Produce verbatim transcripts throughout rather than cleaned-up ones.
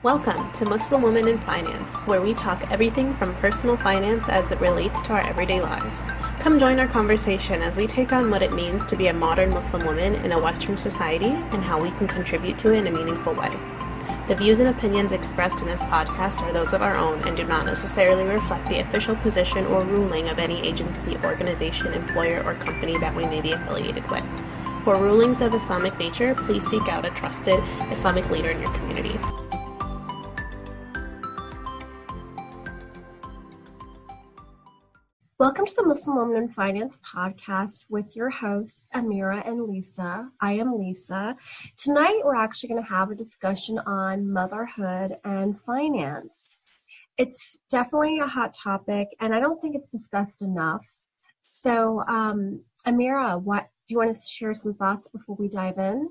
Welcome to Muslim Women in Finance, where we talk everything from personal finance as it relates to our everyday lives. Come join our conversation as we take on what it means to be a modern Muslim woman in a Western society and how we can contribute to it in a meaningful way. The views and opinions expressed in this podcast are those of our own and do not necessarily reflect the official position or ruling of any agency, organization, employer, or company that we may be affiliated with. For rulings of Islamic nature, please seek out a trusted Islamic leader in your community. Welcome to the Muslim Woman in Finance podcast with your hosts, Amira and Lisa. I am Lisa. Tonight, we're actually going to have a discussion on motherhood and finance. It's definitely a hot topic, and I don't think it's discussed enough. So, um, Amira, what do you want to share some thoughts before we dive in?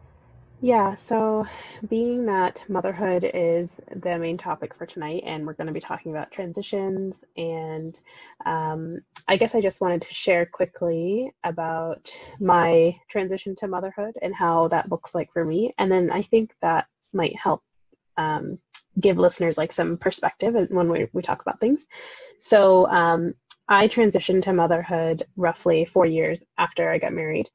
Yeah, so being that motherhood is the main topic for tonight, and we're going to be talking about transitions, and um, I guess I just wanted to share quickly about my transition to motherhood and how that looks like for me. And then I think that might help um, give listeners like some perspective when we, we talk about things. So um, I transitioned to motherhood roughly four years after I got married.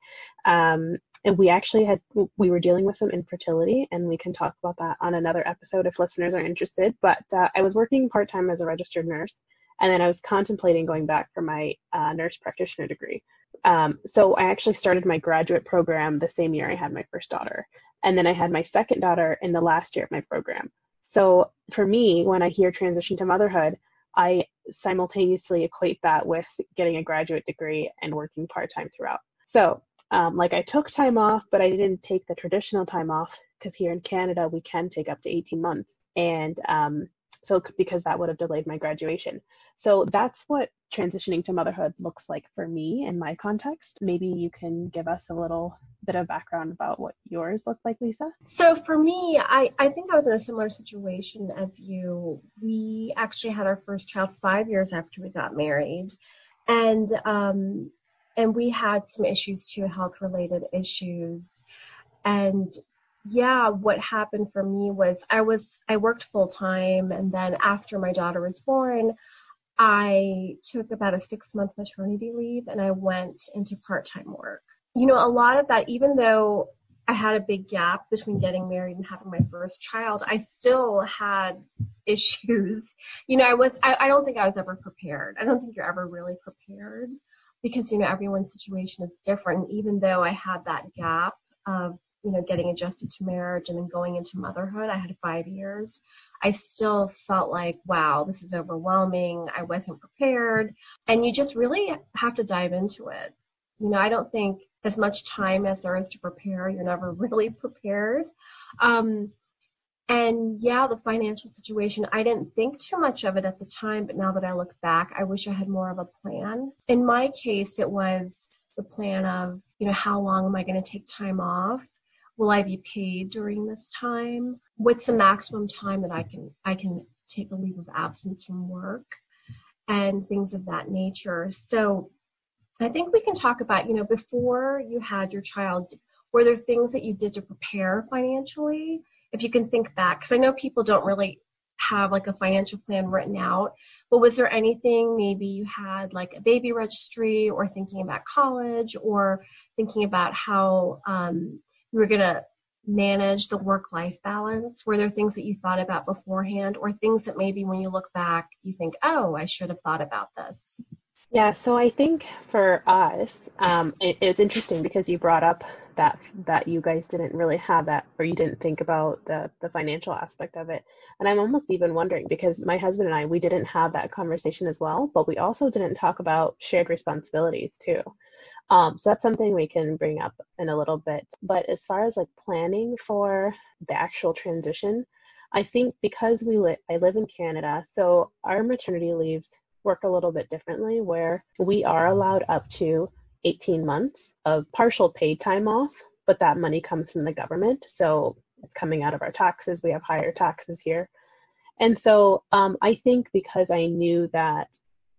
Um, And we actually had, we were dealing with some infertility, and we can talk about that on another episode if listeners are interested. But uh, I was working part-time as a registered nurse, and then I was contemplating going back for my uh, nurse practitioner degree. Um, so I actually started my graduate program the same year I had my first daughter. And then I had my second daughter in the last year of my program. So for me, when I hear transition to motherhood, I simultaneously equate that with getting a graduate degree and working part-time throughout. So Um, like I took time off, but I didn't take the traditional time off because here in Canada, we can take up to eighteen months. And um, so because that would have delayed my graduation. So that's what transitioning to motherhood looks like for me in my context. Maybe you can give us a little bit of background about what yours looked like, Lisa? So for me, I, I think I was in a similar situation as you. We actually had our first child five years after we got married. And um, And we had some issues too, health-related issues. And yeah, what happened for me was I was I worked full-time, and then after my daughter was born, I took about a six-month maternity leave, and I went into part-time work. You know, a lot of that, even though I had a big gap between getting married and having my first child, I still had issues. You know, I was I, I don't think I was ever prepared. I don't think you're ever really prepared, because, you know, everyone's situation is different. Even though I had that gap of, you know, getting adjusted to marriage and then going into motherhood, I had five years. I still felt like, wow, this is overwhelming. I wasn't prepared. And you just really have to dive into it. You know, I don't think as much time as there is to prepare, you're never really prepared. Um, And yeah, the financial situation, I didn't think too much of it at the time, but now that I look back, I wish I had more of a plan. In my case, it was the plan of, you know, how long am I going to take time off? Will I be paid during this time? What's the maximum time that I can I can take a leave of absence from work, and things of that nature. So I think we can talk about, you know, before you had your child, were there things that you did to prepare financially? If you can think back, because I know people don't really have like a financial plan written out, but was there anything, maybe you had like a baby registry, or thinking about college, or thinking about how um, you were going to manage the work-life balance? Were there things that you thought about beforehand, or things that maybe when you look back, you think, oh, I should have thought about this? Yeah, so I think for us, um, it, it's interesting because you brought up that that you guys didn't really have that, or you didn't think about the the financial aspect of it. And I'm almost even wondering, because my husband and I, we didn't have that conversation as well, but we also didn't talk about shared responsibilities too. Um, so that's something we can bring up in a little bit. But as far as like planning for the actual transition, I think because we li- I live in Canada, so our maternity leaves work a little bit differently, where we are allowed up to eighteen months of partial paid time off, but that money comes from the government. So it's coming out of our taxes. We have higher taxes here. And so um, I think because I knew that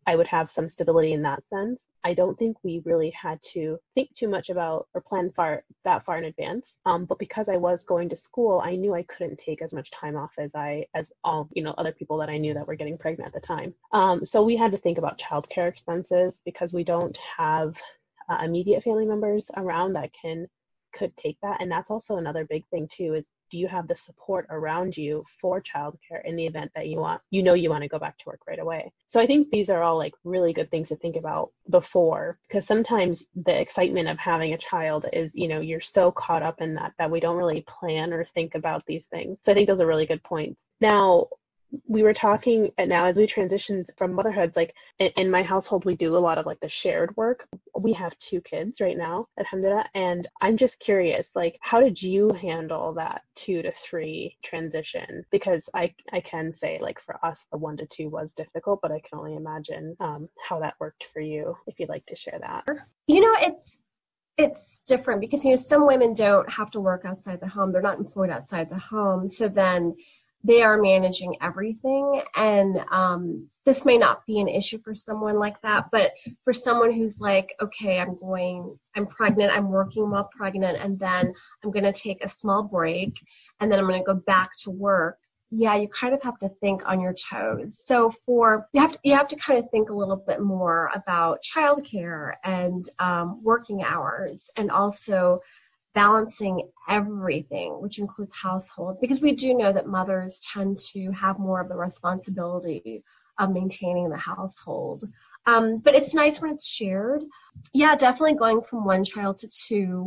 I would have some stability in that sense. I don't think we really had to think too much about or plan far that far in advance. Um, but because I was going to school, I knew I couldn't take as much time off as I as all you know other people that I knew that were getting pregnant at the time. Um, so we had to think about childcare expenses because we don't have uh, immediate family members around that can could take that. And that's also another big thing too, is do you have the support around you for childcare in the event that you want, you know, you want to go back to work right away. So I think these are all like really good things to think about before, because sometimes the excitement of having a child is, you know, you're so caught up in that, that we don't really plan or think about these things. So I think those are really good points. Now, we were talking and now as we transition from motherhood, like in, in my household, we do a lot of like the shared work. We have two kids right now, alhamdulillah, and I'm just curious, like, how did you handle that two to three transition? Because I I can say, like, for us, the one to two was difficult, but I can only imagine um, how that worked for you, if you'd like to share that. You know, it's it's different because, you know, some women don't have to work outside the home. They're not employed outside the home. So then they are managing everything. And um, this may not be an issue for someone like that, but for someone who's like, okay, I'm going, I'm pregnant, I'm working while pregnant, and then I'm going to take a small break, and then I'm going to go back to work. Yeah, you kind of have to think on your toes. So for, you have to, you have to kind of think a little bit more about childcare and um, working hours, and also balancing everything, which includes household, because we do know that mothers tend to have more of the responsibility of maintaining the household. Um, but it's nice when it's shared. Yeah, definitely going from one child to two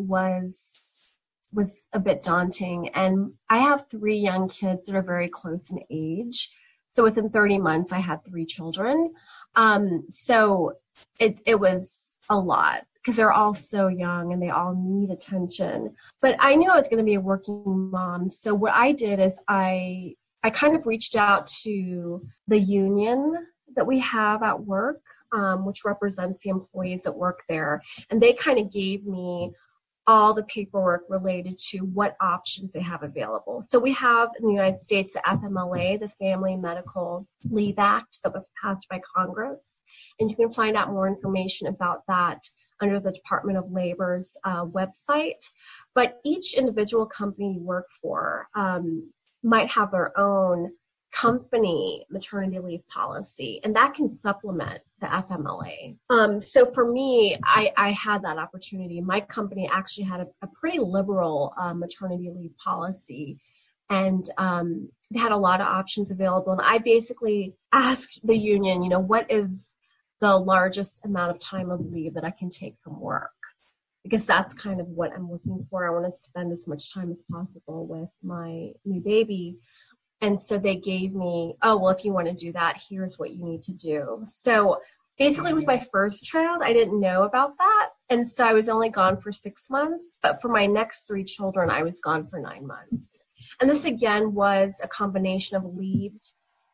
was was a bit daunting. And I have three young kids that are very close in age. So within thirty months, I had three children. Um, so it it was a lot, because they're all so young and they all need attention. But I knew I was going to be a working mom. So what I did is I I kind of reached out to the union that we have at work, um, which represents the employees that work there. And they kind of gave me all the paperwork related to what options they have available. So we have in the United States the F M L A, the Family Medical Leave Act, that was passed by Congress. And you can find out more information about that under the Department of Labor's uh, website. But each individual company you work for um, might have their own company maternity leave policy, and that can supplement the F M L A. Um, so for me, I, I had that opportunity. My company actually had a, a pretty liberal uh, maternity leave policy, and um, they had a lot of options available. And I basically asked the union, you know, what is the largest amount of time of leave that I can take from work? Because that's kind of what I'm looking for. I want to spend as much time as possible with my new baby. And so they gave me, oh, well, if you want to do that, here's what you need to do. So basically it was my first child. I didn't know about that. And so I was only gone for six months. But for my next three children, I was gone for nine months. And this, again, was a combination of leaved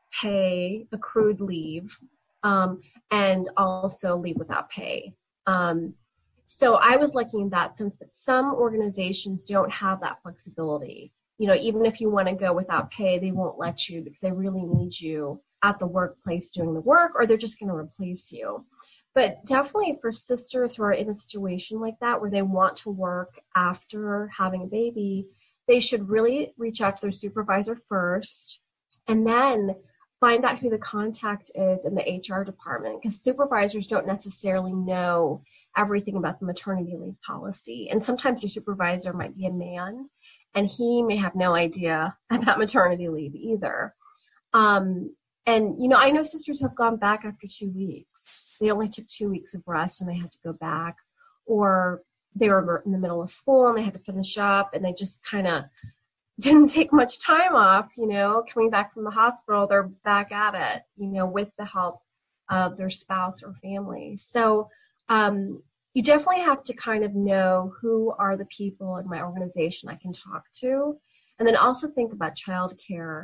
pay, accrued leave, um, and also leave without pay. Um, so I was lucky in that sense, but some organizations don't have that flexibility. You know, even if you want to go without pay, they won't let you because they really need you at the workplace doing the work, or they're just going to replace you. But definitely for sisters who are in a situation like that, where they want to work after having a baby, they should really reach out to their supervisor first, and then find out who the contact is in the H R department, because supervisors don't necessarily know everything about the maternity leave policy. And sometimes your supervisor might be a man, and he may have no idea about maternity leave either. Um, and, you know, I know sisters have gone back after two weeks. They only took two weeks of rest and they had to go back. Or they were in the middle of school and they had to finish up, and they just kind of didn't take much time off, you know, coming back from the hospital, they're back at it, you know, with the help of their spouse or family. So um, you definitely have to kind of know who are the people in my organization I can talk to. And then also think about childcare,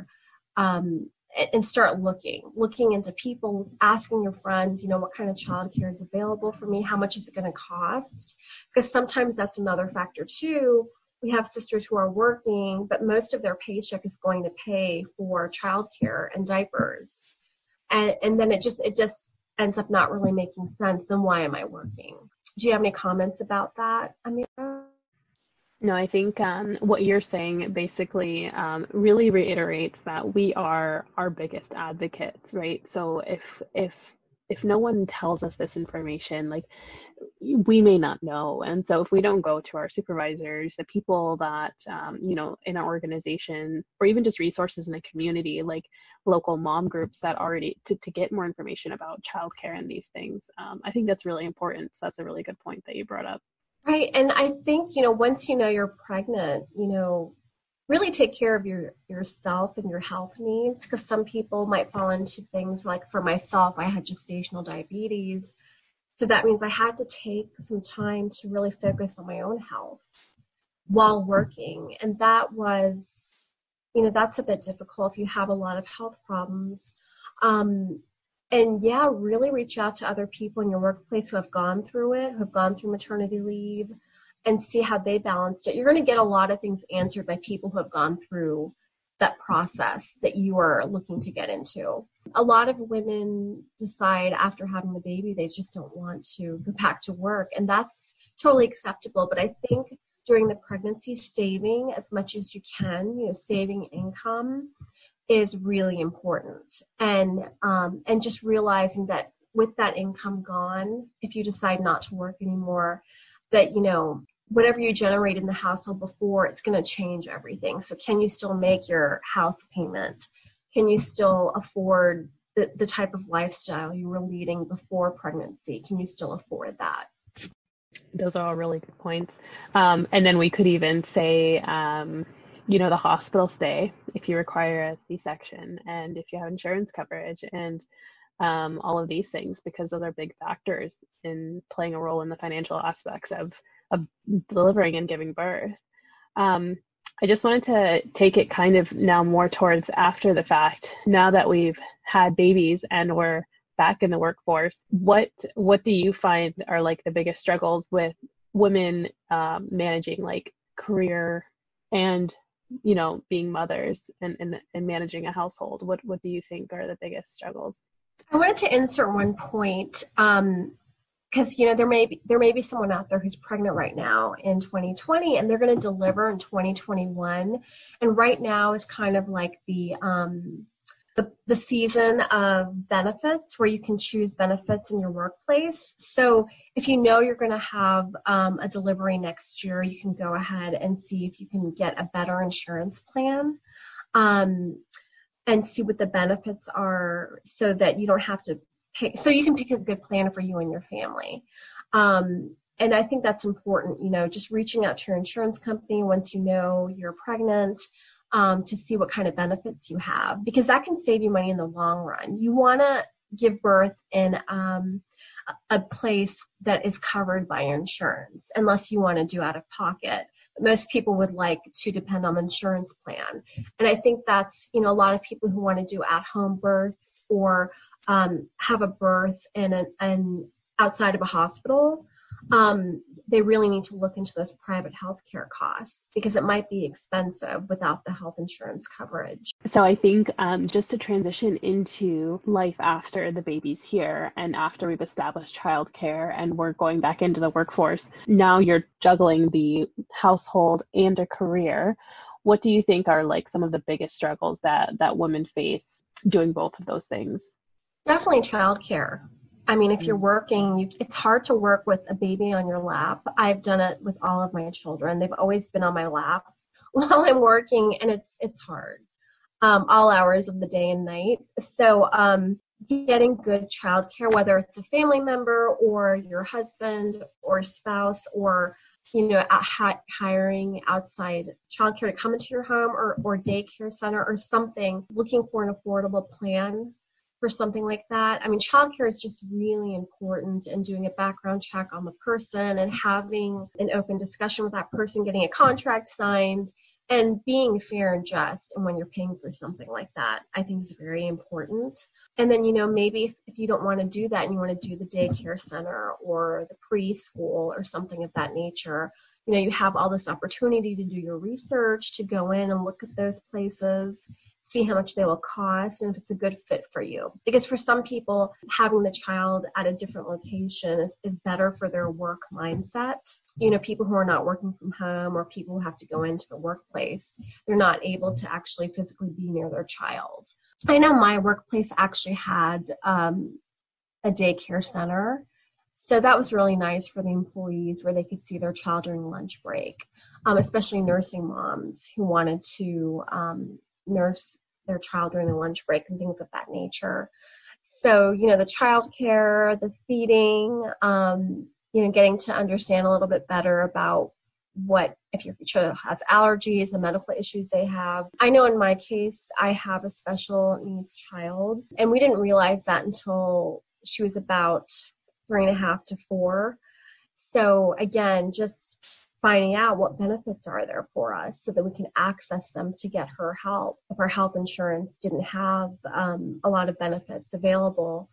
um, and start looking, looking into people, asking your friends, you know, what kind of childcare is available for me? How much is it going to cost? Because sometimes that's another factor too. We have sisters who are working, but most of their paycheck is going to pay for childcare and diapers. And, and then it just, it just, ends up not really making sense, then why am I working? Do you have any comments about that, Amira? No, I think um, what you're saying basically um, really reiterates that we are our biggest advocates, right? So if if if no one tells us this information, like we may not know. And so if we don't go to our supervisors, the people that, um, you know, in our organization, or even just resources in the community, like local mom groups that already, to, to get more information about childcare and these things, um, I think that's really important. So that's a really good point that you brought up. Right. And I think, you know, once you know you're pregnant, you know, really take care of your yourself and your health needs, because some people might fall into things like, for myself, I had gestational diabetes. So that means I had to take some time to really focus on my own health while working. And that was, you know, that's a bit difficult if you have a lot of health problems. Um, And yeah, really reach out to other people in your workplace who have gone through it, who have gone through maternity leave, and see how they balanced it. You're going to get a lot of things answered by people who have gone through that process that you are looking to get into. A lot of women decide after having the baby, they just don't want to go back to work. And that's totally acceptable. But I think during the pregnancy, saving as much as you can, you know, saving income is really important. And um, and just realizing that with that income gone, if you decide not to work anymore, that, you know, whatever you generate in the household before, it's going to change everything. So can you still make your house payment? Can you still afford the, the type of lifestyle you were leading before pregnancy? Can you still afford that? Those are all really good points. Um, and then we could even say, um, you know, the hospital stay, if you require a C-section, and if you have insurance coverage, and um, all of these things, because those are big factors in playing a role in the financial aspects of, of delivering and giving birth. Um, I just wanted to take it kind of now more towards after the fact, now that we've had babies and we're back in the workforce. What what do you find are like the biggest struggles with women um, managing like career and, you know, being mothers and, and, and managing a household? What what do you think are the biggest struggles? I wanted to insert one point, um, because, you know, there may be, there may be someone out there who's pregnant right now in twenty twenty, and they're going to deliver in twenty twenty-one. And right now is kind of like the, um, the, the season of benefits, where you can choose benefits in your workplace. So if you know you're going to have um, a delivery next year, you can go ahead and see if you can get a better insurance plan. Um, and see what the benefits are, so that you don't have to pay, so you can pick a good plan for you and your family. Um, and I think that's important, you know, just reaching out to your insurance company once you know you're pregnant, um, to see what kind of benefits you have, because that can save you money in the long run. You want to give birth in um, a place that is covered by insurance, unless you want to do out of pocket. Most people would like to depend on the insurance plan. And I think that's, you know, a lot of people who want to do at-home births, or um, have a birth in an, an outside of a hospital, um, they really need to look into those private healthcare costs, because it might be expensive without the health insurance coverage. So I think um, just to transition into life after the baby's here, and after we've established childcare and we're going back into the workforce, now you're juggling the household and a career. What do you think are like some of the biggest struggles that that women face doing both of those things? Definitely childcare. I mean, if you're working, you, it's hard to work with a baby on your lap. I've done it with all of my children. They've always been on my lap while I'm working, and it's it's hard, um, all hours of the day and night. So um, getting good childcare, whether it's a family member or your husband or spouse, or, you know, hi- hiring outside childcare to come into your home, or, or daycare center or something, looking for an affordable plan for something like that. I mean, childcare is just really important, and doing a background check on the person and having an open discussion with that person, getting a contract signed, and being fair and just. And when you're paying for something like that, I think is very important. And then, you know, maybe if, if you don't want to do that and you want to do the daycare center or the preschool or something of that nature, you know, you have all this opportunity to do your research, to go in and look at those places, see how much they will cost, and if it's a good fit for you. Because for some people, having the child at a different location is, is better for their work mindset. You know, people who are not working from home or people who have to go into the workplace, they're not able to actually physically be near their child. I know my workplace actually had um, a daycare center. So that was really nice for the employees where they could see their child during lunch break, um, especially nursing moms who wanted to um, nurse their child during the lunch break and things of that nature. So, you know, the childcare, the feeding, um, you know, getting to understand a little bit better about what, if your child has allergies and medical issues they have. I know in my case, I have a special needs child, and we didn't realize that until she was about three and a half to four. So again, just finding out what benefits are there for us so that we can access them to get her help if our health insurance didn't have um, a lot of benefits available.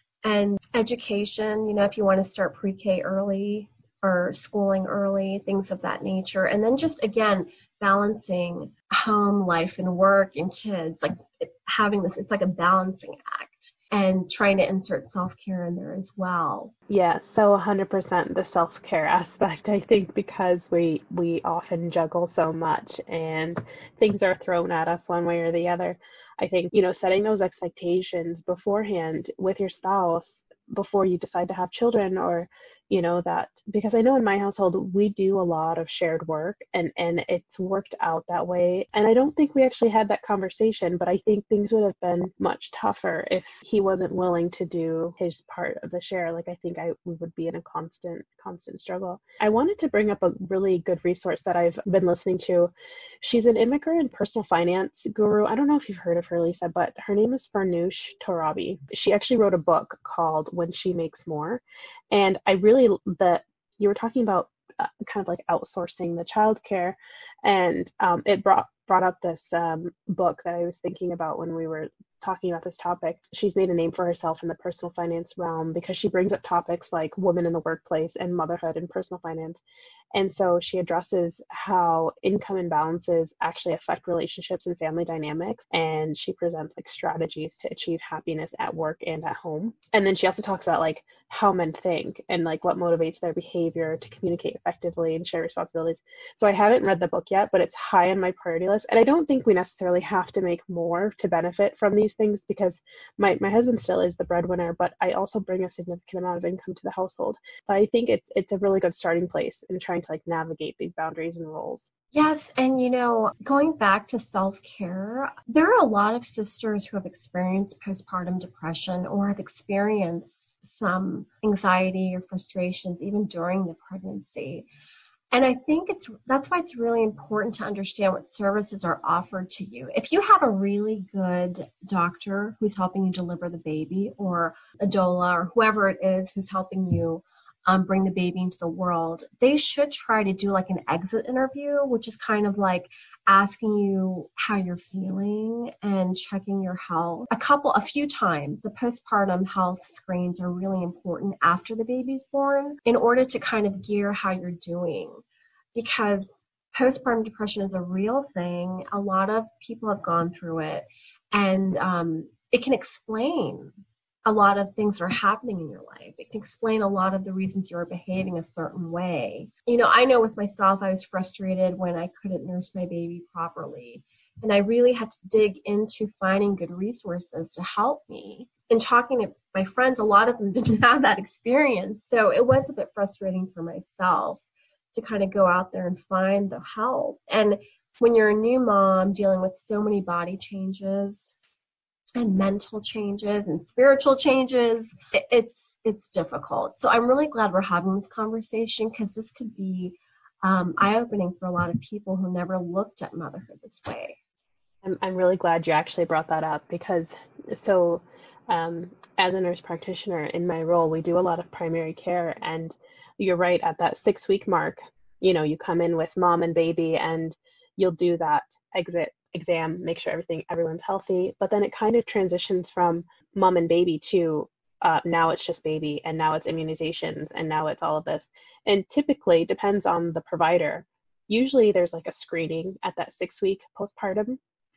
And education, you know, if you want to start pre-K early or schooling early, things of that nature. And then just, again, balancing home life and work and kids, like having this, it's like a balancing act, and trying to insert self-care in there as well. Yeah, so one hundred percent the self-care aspect, I think, because we we often juggle so much and things are thrown at us one way or the other. I think, you know, setting those expectations beforehand with your spouse before you decide to have children, or, you know, that, because I know in my household, we do a lot of shared work, and, and it's worked out that way. And I don't think we actually had that conversation, but I think things would have been much tougher if he wasn't willing to do his part of the share. Like, I think I we would be in a constant, constant struggle. I wanted to bring up a really good resource that I've been listening to. She's an immigrant and personal finance guru. I don't know if you've heard of her, Lisa, but her name is Farnoosh Torabi. She actually wrote a book called When She Makes More. And I really, the you were talking about uh, kind of like outsourcing the childcare, and um, it brought brought up this um, book that I was thinking about when we were talking about this topic. She's made a name for herself in the personal finance realm because she brings up topics like women in the workplace and motherhood and personal finance. And so she addresses how income imbalances actually affect relationships and family dynamics. And she presents like strategies to achieve happiness at work and at home. And then she also talks about like how men think and like what motivates their behavior to communicate effectively and share responsibilities. So I haven't read the book yet, but it's high on my priority list. And I don't think we necessarily have to make more to benefit from these things, because my, my husband still is the breadwinner, but I also bring a significant amount of income to the household. But I think it's it's a really good starting place in trying to like navigate these boundaries and roles. Yes. And, you know, going back to self-care, there are a lot of sisters who have experienced postpartum depression or have experienced some anxiety or frustrations even during the pregnancy. And I think it's that's why it's really important to understand what services are offered to you. If you have a really good doctor who's helping you deliver the baby, or a doula, or whoever it is who's helping you um, bring the baby into the world, they should try to do like an exit interview, which is kind of like asking you how you're feeling and checking your health a couple, a few times. The postpartum health screens are really important after the baby's born in order to kind of gear how you're doing, because postpartum depression is a real thing. A lot of people have gone through it, and um, it can explain a lot of things that are happening in your life. It can explain a lot of the reasons you're behaving a certain way. You know, I know with myself, I was frustrated when I couldn't nurse my baby properly. And I really had to dig into finding good resources to help me. And talking to my friends, a lot of them didn't have that experience. So it was a bit frustrating for myself to kind of go out there and find the help. And when you're a new mom dealing with so many body changes and mental changes and spiritual changes, it's it's difficult. So I'm really glad we're having this conversation, because this could be um, eye-opening for a lot of people who never looked at motherhood this way. I'm, I'm really glad you actually brought that up, because so um, as a nurse practitioner in my role, we do a lot of primary care, and you're right, at that six week mark, you know, you come in with mom and baby, and you'll do that exit exam, make sure everything, everyone's healthy. But then it kind of transitions from mom and baby to uh, now it's just baby, and now it's immunizations, and now it's all of this. And typically depends on the provider. Usually there's like a screening at that six week postpartum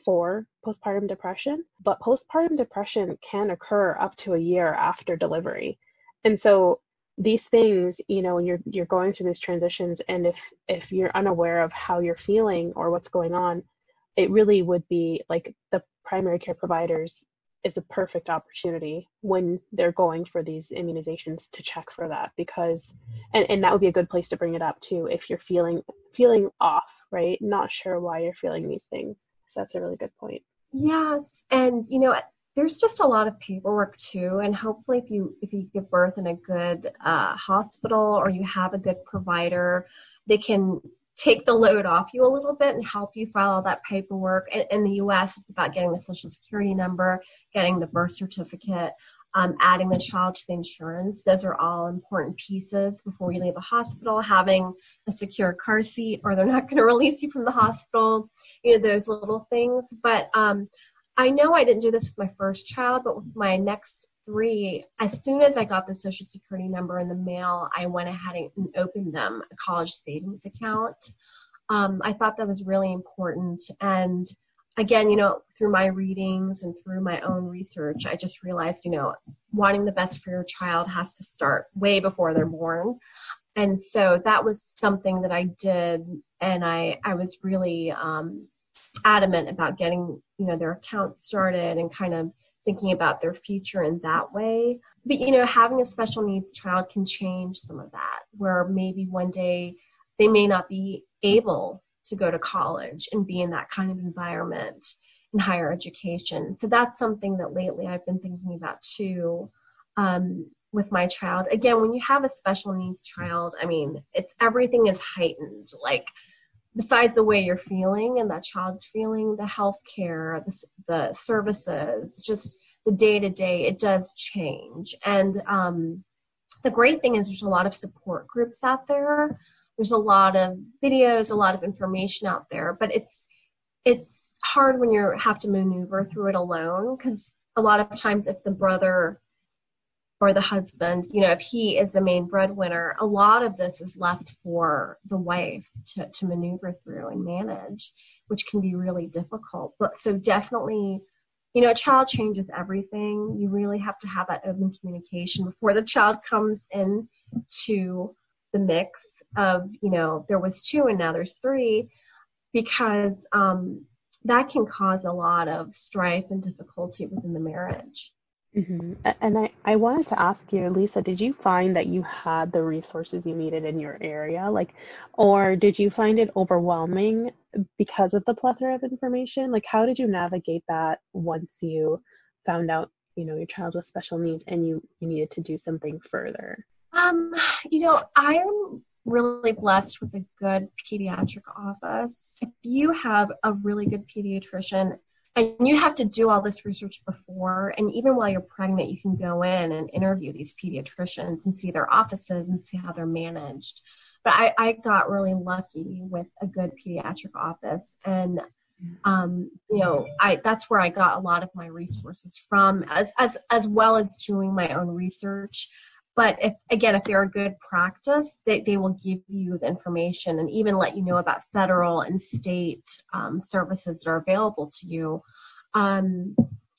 for postpartum depression, but postpartum depression can occur up to a year after delivery. And so these things, you know, when you're you're going through these transitions, and if if you're unaware of how you're feeling or what's going on, it really would be like the primary care providers is a perfect opportunity when they're going for these immunizations to check for that, because and, and that would be a good place to bring it up too if you're feeling feeling off, right? Not sure why you're feeling these things. So that's a really good point. Yes. And you know, there's just a lot of paperwork too. And hopefully if you if you give birth in a good uh, hospital, or you have a good provider, they can take the load off you a little bit and help you file all that paperwork. In, in the U S, it's about getting the social security number, getting the birth certificate, um, adding the child to the insurance. Those are all important pieces before you leave the hospital. Having a secure car seat, or they're not going to release you from the hospital. You know, those little things. But um, I know I didn't do this with my first child, but with my next three, as soon as I got the social security number in the mail, I went ahead and opened them a college savings account. Um, I thought that was really important. And again, you know, through my readings and through my own research, I just realized, you know, wanting the best for your child has to start way before they're born. And so that was something that I did. And I, I was really um, adamant about getting, you know, their account started and kind of thinking about their future in that way. But, you know, having a special needs child can change some of that, where maybe one day they may not be able to go to college and be in that kind of environment in higher education. So that's something that lately I've been thinking about too, um, with my child. Again, when you have a special needs child, I mean, it's everything is heightened. Like, besides the way you're feeling and that child's feeling, the healthcare, the, the services, just the day-to-day, it does change. And um, the great thing is there's a lot of support groups out there. There's a lot of videos, a lot of information out there, but it's it's hard when you have to maneuver through it alone, because a lot of times if the brother or the husband, you know, if he is the main breadwinner, a lot of this is left for the wife to, to maneuver through and manage, which can be really difficult. But so definitely, you know, a child changes everything. You really have to have that open communication before the child comes in to the mix of, you know, there was two and now there's three, because um, that can cause a lot of strife and difficulty within the marriage. Mm-hmm. And I, I wanted to ask you, Lisa, did you find that you had the resources you needed in your area? Like, or did you find it overwhelming because of the plethora of information? Like, how did you navigate that once you found out, you know, your child with special needs and you, you needed to do something further? Um, you know, I am really blessed with a good pediatric office. If you have a really good pediatrician, and you have to do all this research before, and even while you're pregnant, you can go in and interview these pediatricians and see their offices and see how they're managed. But I, I got really lucky with a good pediatric office. And, um, you know, I that's where I got a lot of my resources from, as, as, as well as doing my own research. But if, again, if they're a good practice, they, they will give you the information and even let you know about federal and state um, services that are available to you. Um,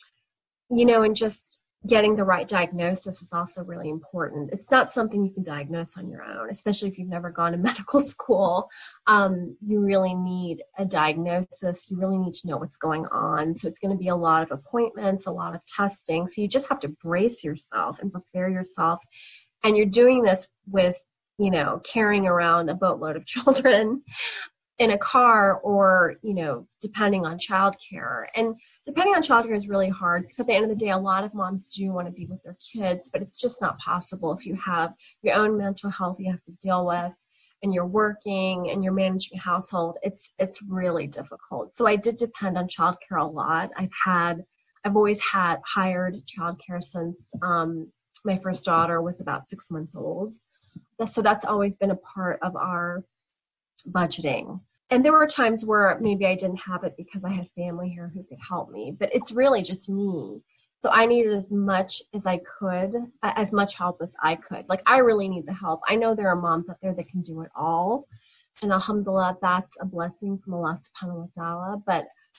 you know, and just getting the right diagnosis is also really important. It's not something you can diagnose on your own, especially if you've never gone to medical school. Um, you really need a diagnosis. You really need to know what's going on. So it's going to be a lot of appointments, a lot of testing. So you just have to brace yourself and prepare yourself. And you're doing this with, you know, carrying around a boatload of children in a car, or, you know, depending on childcare. And depending on childcare is really hard, because at the end of the day, a lot of moms do want to be with their kids, but it's just not possible if you have your own mental health you have to deal with, and you're working and you're managing a household. It's it's really difficult. So I did depend on childcare a lot. I've had, I've always had hired childcare since um, my first daughter was about six months old. So that's always been a part of our budgeting. And there were times where maybe I didn't have it because I had family here who could help me, but it's really just me. So I needed as much as I could, as much help as I could. Like, I really need the help. I know there are moms out there that can do it all. And alhamdulillah, that's a blessing from Allah subhanahu wa ta'ala. But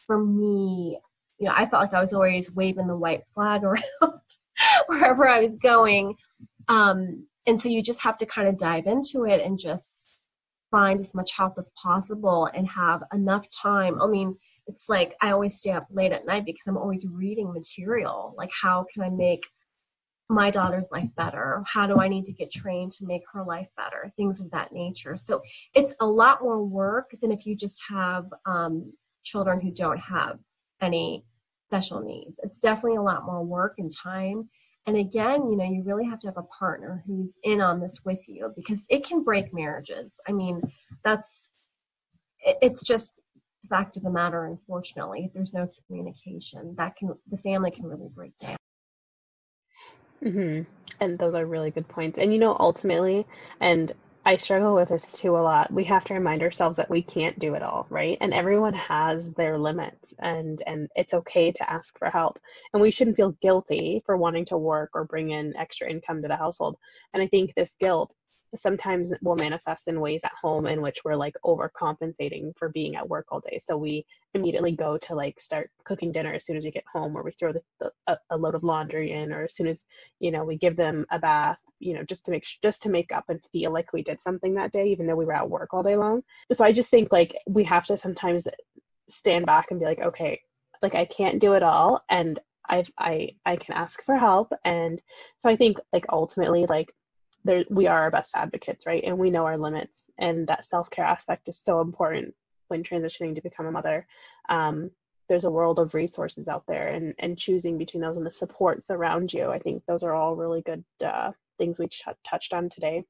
for me, you know, I felt like I was always waving the white flag around wherever I was going. Um, and so you just have to kind of dive into it and just find as much help as possible and have enough time. I mean, it's like I always stay up late at night because I'm always reading material. Like, how can I make my daughter's life better? How do I need to get trained to make her life better? Things of that nature. So it's a lot more work than if you just have um, children who don't have any special needs. It's definitely a lot more work and time. And again, you know, you really have to have a partner who's in on this with you, because it can break marriages. I mean, that's, it's just the fact of the matter, unfortunately. If there's no communication, that can, the family can really break down. Mm-hmm. And those are really good points. And, you know, ultimately, and I struggle with this too a lot, we have to remind ourselves that we can't do it all, right? And everyone has their limits, and, and it's okay to ask for help. And we shouldn't feel guilty for wanting to work or bring in extra income to the household. And I think this guilt sometimes will manifest in ways at home in which we're like overcompensating for being at work all day. So we immediately go to like start cooking dinner as soon as we get home, or we throw the, the, a, a load of laundry in, or as soon as, you know, we give them a bath, you know, just to make just to make up and feel like we did something that day, even though we were at work all day long. So I just think like we have to sometimes stand back and be like, okay, like I can't do it all, and I've I I can ask for help. And so I think like ultimately like there, we are our best advocates, right? And we know our limits, and that self-care aspect is so important when transitioning to become a mother. Um, there's a world of resources out there, and, and choosing between those and the supports around you. I think those are all really good uh, things we ch- touched on today.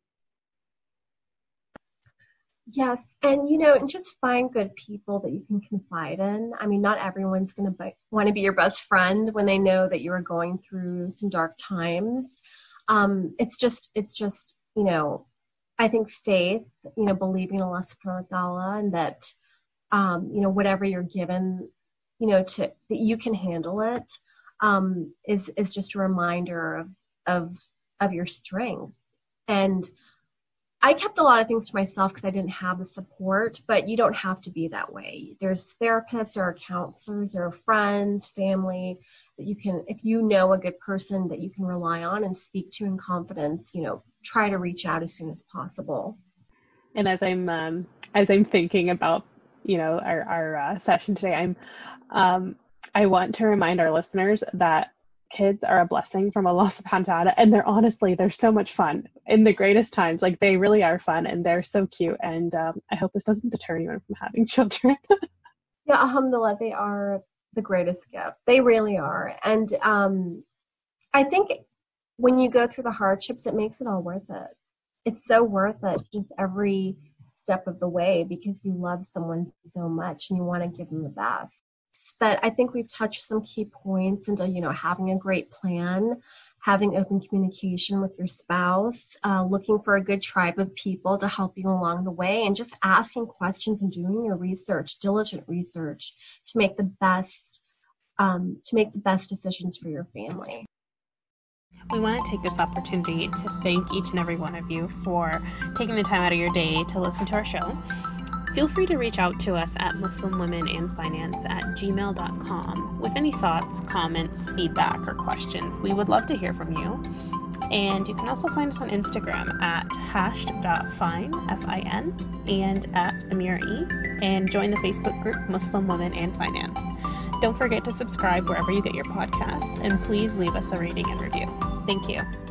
Yes. And, you know, just find good people that you can confide in. I mean, not everyone's going to want to be your best friend when they know that you are going through some dark times. Um, it's just, it's just, you know, I think faith, you know, believing in Allah subhanahu wa ta'ala, and that, um, you know, whatever you're given, you know, to, that you can handle it, um, is, is just a reminder of, of, of your strength. And I kept a lot of things to myself because I didn't have the support, but you don't have to be that way. There's therapists or counselors or friends, family that you can, if you know a good person that you can rely on and speak to in confidence, you know, try to reach out as soon as possible. And as I'm, um, as I'm thinking about, you know, our, our uh, session today, I'm, um, I want to remind our listeners that kids are a blessing from Allah subhanahu wa ta'ala, and they're honestly, they're so much fun in the greatest times. Like, they really are fun, and they're so cute. And um, I hope this doesn't deter anyone from having children. Yeah, alhamdulillah, they are the greatest gift. They really are. And um, I think when you go through the hardships, it makes it all worth it. It's so worth it, just every step of the way, because you love someone so much and you want to give them the best. But I think we've touched some key points into, you know, having a great plan, having open communication with your spouse, uh, looking for a good tribe of people to help you along the way, and just asking questions and doing your research, diligent research, to make the best, um, to make the best decisions for your family. We want to take this opportunity to thank each and every one of you for taking the time out of your day to listen to our show. Feel free to reach out to us at muslim women and finance at gmail dot com with any thoughts, comments, feedback, or questions. We would love to hear from you. And you can also find us on Instagram at hashed dot fine, F I N, and at Amira E, and join the Facebook group Muslim Women and Finance. Don't forget to subscribe wherever you get your podcasts, and please leave us a rating and review. Thank you.